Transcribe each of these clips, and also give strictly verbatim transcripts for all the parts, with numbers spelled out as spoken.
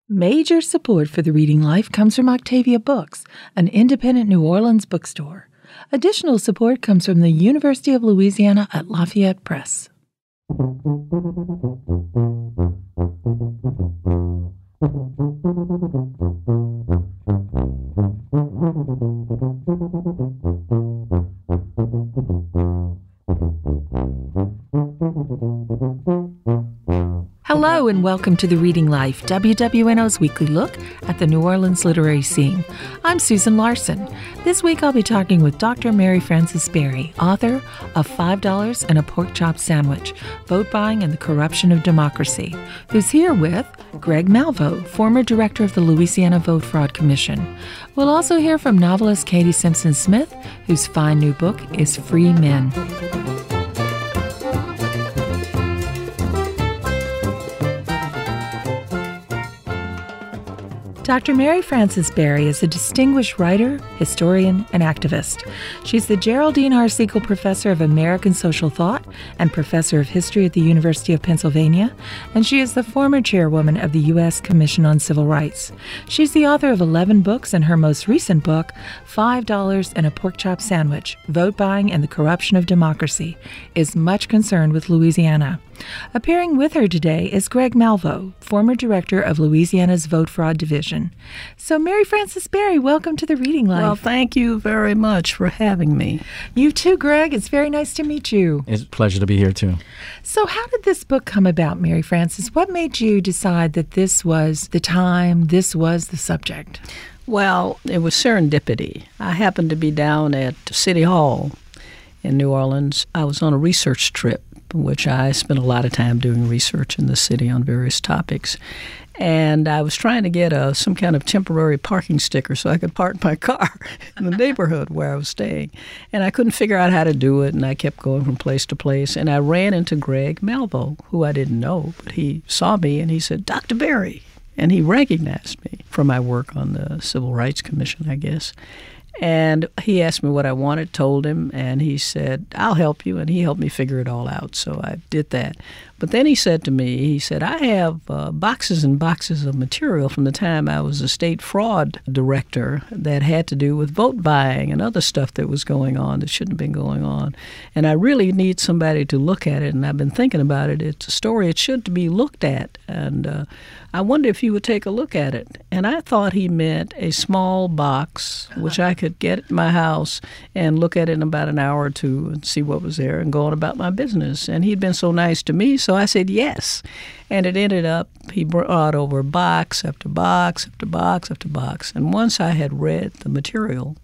Major support for the Reading Life comes from Octavia Books, an independent New Orleans bookstore. Additional support comes from the University of Louisiana at Lafayette Press. Hello and welcome to The Reading Life, W W N O's weekly look at the New Orleans literary scene. I'm Susan Larson. This week I'll be talking with Doctor Mary Frances Berry, author of five dollars and a Pork Chop Sandwich, Vote Buying and the Corruption of Democracy, who's here with Greg Malveaux, former director of the Louisiana Vote Fraud Commission. We'll also hear from novelist Katie Simpson-Smith, whose fine new book is Free Men. Doctor Mary Frances Berry is a distinguished writer, historian, and activist. She's the Geraldine R. Siegel Professor of American Social Thought and Professor of History at the University of Pennsylvania, and she is the former chairwoman of the U S Commission on Civil Rights. She's the author of eleven books, and her most recent book, five dollars and a Pork Chop Sandwich, Vote Buying and the Corruption of Democracy, is much concerned with Louisiana. Appearing with her today is Greg Malveaux, former director of Louisiana's Vote Fraud Division. So, Mary Frances Berry, welcome to The Reading Life. Well, thank you very much for having me. You too, Greg. It's very nice to meet you. It's a pleasure to be here, too. So how did this book come about, Mary Frances? What made you decide that this was the time, this was the subject? Well, it was serendipity. I happened to be down at City Hall in New Orleans. I was on a research trip, which I spent a lot of time doing research in the city on various topics. And I was trying to get a, some kind of temporary parking sticker so I could park my car in the neighborhood where I was staying. And I couldn't figure out how to do it, and I kept going from place to place. And I ran into Greg Malveaux, who I didn't know, but he saw me and he said, "Doctor Berry." And he recognized me from my work on the Civil Rights Commission, I guess. And he asked me what I wanted, told him, and he said, "I'll help you," and he helped me figure it all out. So I did that. But then he said to me, he said, "I have uh, boxes and boxes of material from the time I was a state fraud director that had to do with vote buying and other stuff that was going on that shouldn't have been going on. And I really need somebody to look at it, and I've been thinking about it. It's a story it should be looked at, and uh, I wonder if you would take a look at it." And I thought he meant a small box, which I could get at my house and look at it in about an hour or two and see what was there and go on about my business. And he'd been so nice to me, so I said yes. And it ended up, he brought over box after box after box after box. And once I had read the material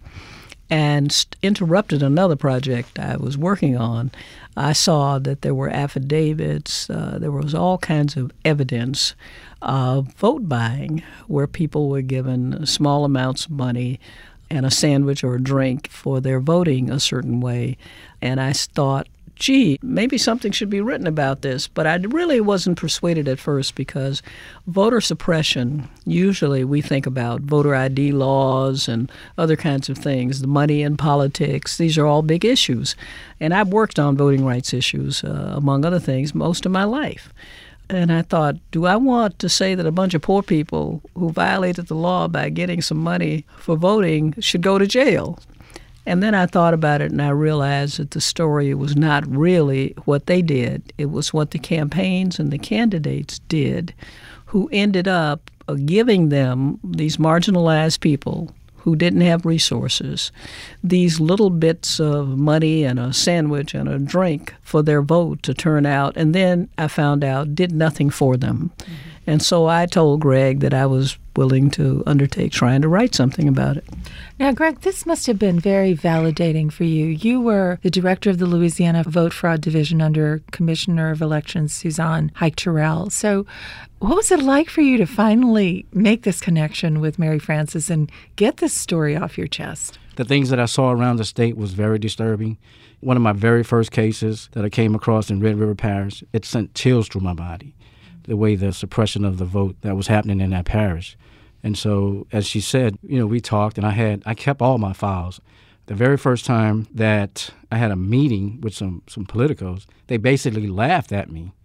and interrupted another project I was working on, I saw that there were affidavits, uh, there was all kinds of evidence of vote buying where people were given small amounts of money and a sandwich or a drink for their voting a certain way. And I thought, gee, maybe something should be written about this. But I really wasn't persuaded at first because voter suppression, usually we think about voter I D laws and other kinds of things, the money in politics. These are all big issues. And I've worked on voting rights issues, uh, among other things, most of my life. And I thought, do I want to say that a bunch of poor people who violated the law by getting some money for voting should go to jail? And then I thought about it, and I realized that the story was not really what they did. It was what the campaigns and the candidates did, who ended up giving them, these marginalized people who didn't have resources, these little bits of money and a sandwich and a drink for their vote to turn out, and then I found out did nothing for them. Mm-hmm. And so I told Greg that I was willing to undertake trying to write something about it. Now, Greg, this must have been very validating for you. You were the director of the Louisiana Vote Fraud Division under Commissioner of Elections Suzanne Hike-Terrell. So what was it like for you to finally make this connection with Mary Frances and get this story off your chest? The things that I saw around the state was very disturbing. One of my very first cases that I came across in Red River Parish, it sent chills through my body, the way the suppression of the vote that was happening in that parish. And so, as she said, you know, we talked, and I had I kept all my files. The very first time that I had a meeting with some, some politicos, they basically laughed at me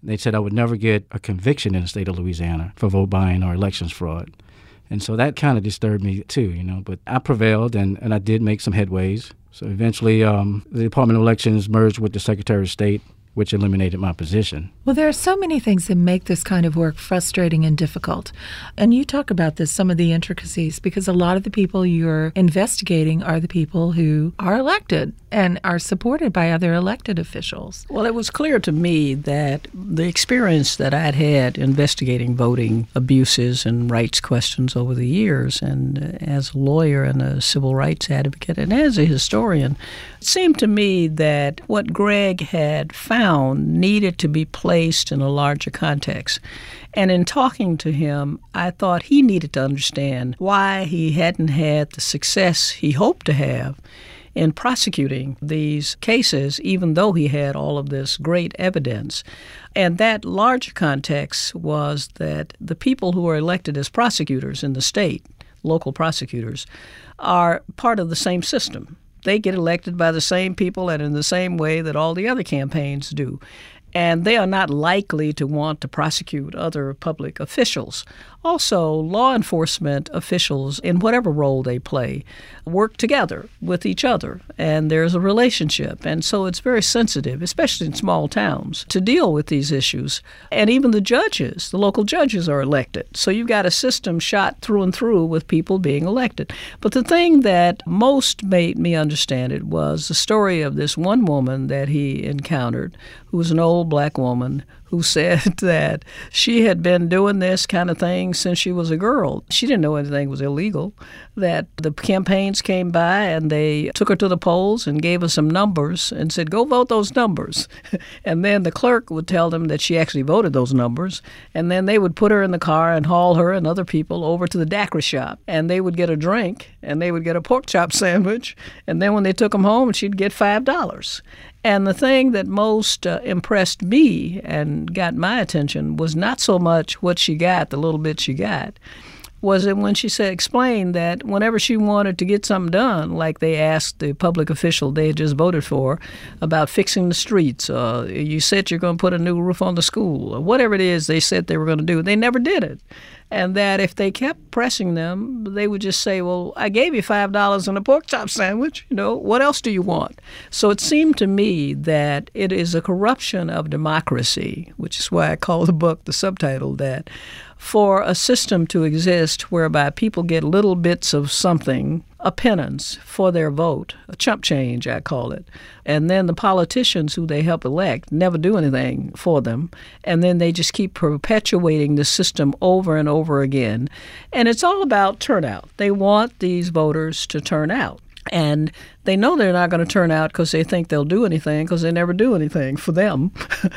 They said I would never get a conviction in the state of Louisiana for vote buying or elections fraud. And so that kind of disturbed me too, you know. But I prevailed, and, and I did make some headways. So eventually um, the Department of Elections merged with the Secretary of State, which eliminated my position. Well, there are so many things that make this kind of work frustrating and difficult. And you talk about this, some of the intricacies, because a lot of the people you're investigating are the people who are elected and are supported by other elected officials. Well, it was clear to me that the experience that I'd had investigating voting abuses and rights questions over the years, and as a lawyer and a civil rights advocate and as a historian, it seemed to me that what Greg had found needed to be placed in a larger context. And in talking to him, I thought he needed to understand why he hadn't had the success he hoped to have in prosecuting these cases, even though he had all of this great evidence. And that larger context was that the people who are elected as prosecutors in the state, local prosecutors, are part of the same system. They get elected by the same people and in the same way that all the other campaigns do. And they are not likely to want to prosecute other public officials. Also, law enforcement officials, in whatever role they play, work together with each other, and there's a relationship. And so it's very sensitive, especially in small towns, to deal with these issues. And even the judges, the local judges are elected. So you've got a system shot through and through with people being elected. But the thing that most made me understand it was the story of this one woman that he encountered, who was an old black woman, who said that she had been doing this kind of thing since she was a girl. She didn't know anything was illegal, that the campaigns came by and they took her to the polls and gave her some numbers and said, go vote those numbers. And then the clerk would tell them that she actually voted those numbers, and then they would put her in the car and haul her and other people over to the daiquiri shop, and they would get a drink and they would get a pork chop sandwich, and then when they took them home, she'd get five dollars. And the thing that most uh, impressed me and got my attention was not so much what she got, the little bit she got, was that when she said, explained that whenever she wanted to get something done, like they asked the public official they had just voted for about fixing the streets, uh, you said you're going to put a new roof on the school, or whatever it is they said they were going to do, they never did it. And that if they kept pressing them, they would just say, well, I gave you five dollars and a pork chop sandwich. You know, what else do you want? So it seemed to me that it is a corruption of democracy, which is why I call the book, the subtitle, that for a system to exist whereby people get little bits of something, a penance for their vote, a chump change, I call it, and then the politicians who they help elect never do anything for them, and then they just keep perpetuating the system over and over again. And it's all about turnout. They want these voters to turn out. And they know they're not going to turn out because they think they'll do anything, because they never do anything for them.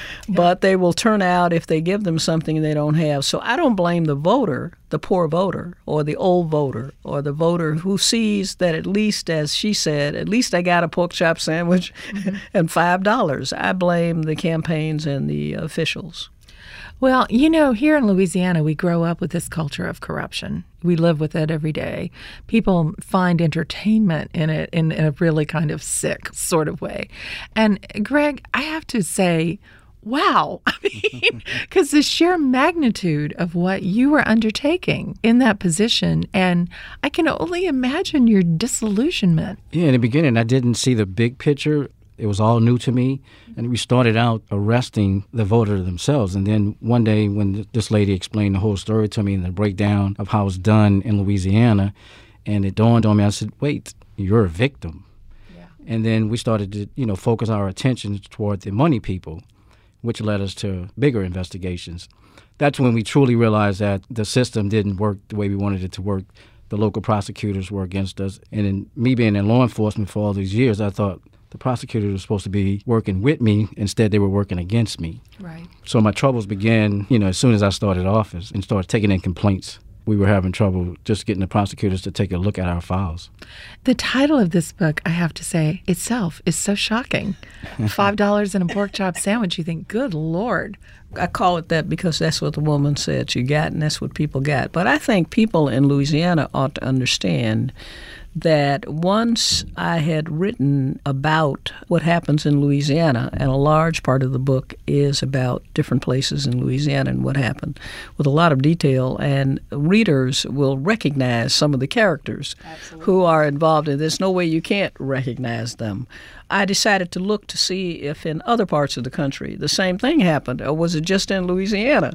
But they will turn out if they give them something they don't have. So I don't blame the voter, the poor voter, or the old voter, or the voter who sees that at least, as she said, at least I got a pork chop sandwich mm-hmm. and five dollars. I blame the campaigns and the officials. Well, you know, here in Louisiana, we grow up with this culture of corruption. We live with it every day. People find entertainment in it in, in a really kind of sick sort of way. And Greg, I have to say, wow. I mean, because the sheer magnitude of what you were undertaking in that position, and I can only imagine your disillusionment. Yeah, in the beginning, I didn't see the big picture. It was all new to me, and we started out arresting the voter themselves. And then one day when this lady explained the whole story to me and the breakdown of how it's done in Louisiana, and it dawned on me, I said, wait, you're a victim. Yeah. And then we started to, you know, focus our attention toward the money people, which led us to bigger investigations. That's when we truly realized that the system didn't work the way we wanted it to work. The local prosecutors were against us. And in me being in law enforcement for all these years, I thought, the prosecutors were supposed to be working with me. Instead, they were working against me. Right. So my troubles began, you know, as soon as I started office and started taking in complaints. We were having trouble just getting the prosecutors to take a look at our files. The title of this book, I have to say, itself is so shocking. Five dollars and a pork chop sandwich. You think, good Lord. I call it that because that's what the woman said she got, and that's what people got. But I think people in Louisiana ought to understand that once I had written about what happens in Louisiana, and a large part of the book is about different places in Louisiana and what happened with a lot of detail, and readers will recognize some of the characters Absolutely. Who are involved in this. No way you can't recognize them. I decided to look to see if in other parts of the country the same thing happened, or was it just in Louisiana?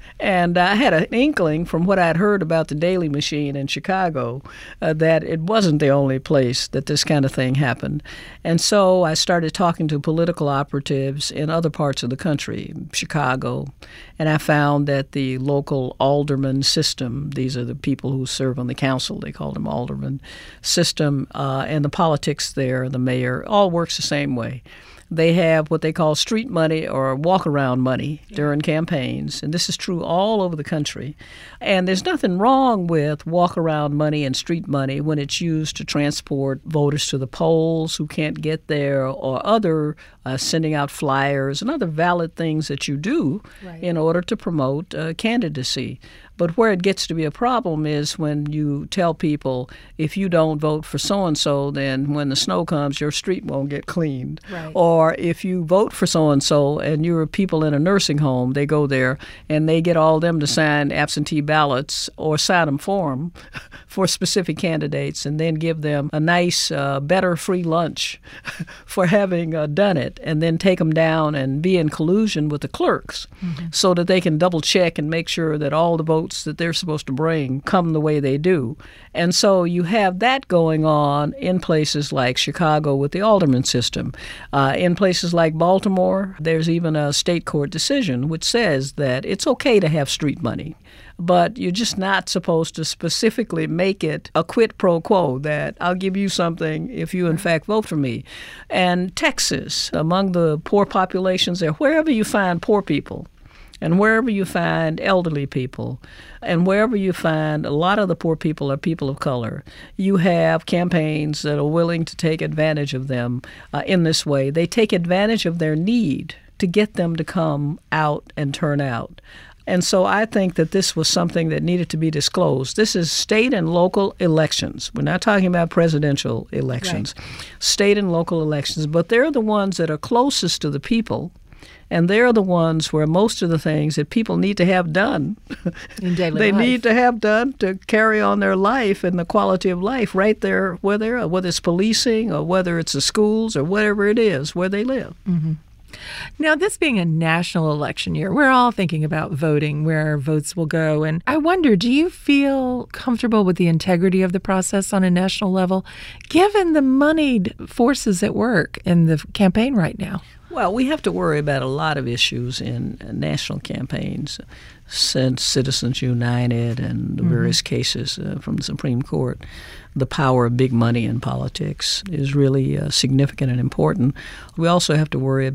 And I had an inkling from what I'd heard about the Daily Machine in Chicago uh, that it wasn't the only place that this kind of thing happened. And so I started talking to political operatives in other parts of the country, Chicago, and I found that the local alderman system, these are the people who serve on the council, they call them alderman system, uh, and the politics there, the mayor, all works the same way. They have what they call street money or walk-around money during campaigns, and this is true all over the country. And there's nothing wrong with walk-around money and street money when it's used to transport voters to the polls who can't get there, or other uh, sending out flyers and other valid things that you do right. in order to promote uh, candidacy. But where it gets to be a problem is when you tell people, if you don't vote for so-and-so, then when the snow comes, your street won't get cleaned. Right. Or if you vote for so-and-so and you're people in a nursing home, they go there and they get all them to sign absentee ballots or sign them for them for specific candidates, and then give them a nice, uh, better free lunch for having uh, done it, and then take them down and be in collusion with the clerks mm-hmm. so that they can double check and make sure that all the votes that they're supposed to bring come the way they do. And so you have that going on in places like Chicago with the alderman system. Uh, in places like Baltimore, there's even a state court decision which says that it's okay to have street money, but you're just not supposed to specifically make it a quid pro quo, that I'll give you something if you, in fact, vote for me. And Texas, among the poor populations there, wherever you find poor people, and wherever you find elderly people, and wherever you find a lot of the poor people are people of color, you have campaigns that are willing to take advantage of them uh, in this way. They take advantage of their need to get them to come out and turn out. And so I think that this was something that needed to be disclosed. This is state and local elections. We're not talking about presidential elections. Right. State and local elections, but they're the ones that are closest to the people. And they're the ones where most of the things that people need to have done, in daily they life. need to have done to carry on their life and the quality of life right there where they're at, whether it's policing or whether it's the schools or whatever it is where they live. Mm-hmm. Now, this being a national election year, we're all thinking about voting, where our votes will go. And I wonder, do you feel comfortable with the integrity of the process on a national level, given the moneyed forces at work in the campaign right now? Well, we have to worry about a lot of issues in national campaigns, since Citizens United and the mm-hmm. various cases uh, from the Supreme Court. The power of big money in politics is really uh, significant and important. We also have to worry